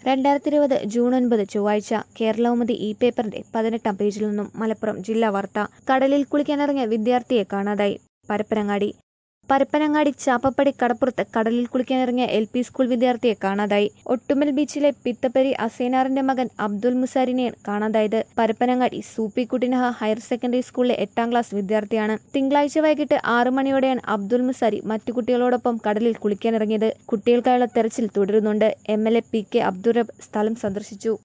2020 June 9 ചൊവ്വാഴ്ച കേരളകൗമുദി ഈ പേപ്പറിന്റെ 18-ാം പേജിൽ നിന്നും മലപ്പുറം ജില്ലാ വാർത്ത. കടലിൽ കുളിക്കാനിറങ്ങിയ വിദ്യാർത്ഥിയെ കാണാതായി. പരപ്പനങ്ങാടി ചാപ്പപ്പടി കടപ്പുറത്ത് കടലിൽ കുളിക്കാനിറങ്ങിയ LP സ്കൂൾ വിദ്യാർത്ഥിയെ കാണാതായി. ഒട്ടുമൽ ബീച്ചിലെ പിത്തപ്പരി അസൈനാറിന്റെ മകൻ അബ്ദുൽ മുസാരിനെയാണ് കാണാതായത്. പരപ്പനങ്ങാടി സൂപ്പിക്കുട്ടിനഹ ഹയർ സെക്കൻഡറി സ്കൂളിലെ 8-ാം ക്ലാസ് വിദ്യാർത്ഥിയാണ്. തിങ്കളാഴ്ച വൈകിട്ട് 6 മണിയോടെയാണ് അബ്ദുൽ മുസാരി മറ്റു കുട്ടികളോടൊപ്പം കടലിൽ കുളിക്കാനിറങ്ങിയത്. കുട്ടികൾക്കായുള്ള തെരച്ചിൽ തുടരുന്നുണ്ട്. MLA PK അബ്ദുറബ് സ്ഥലം സന്ദർശിച്ചു.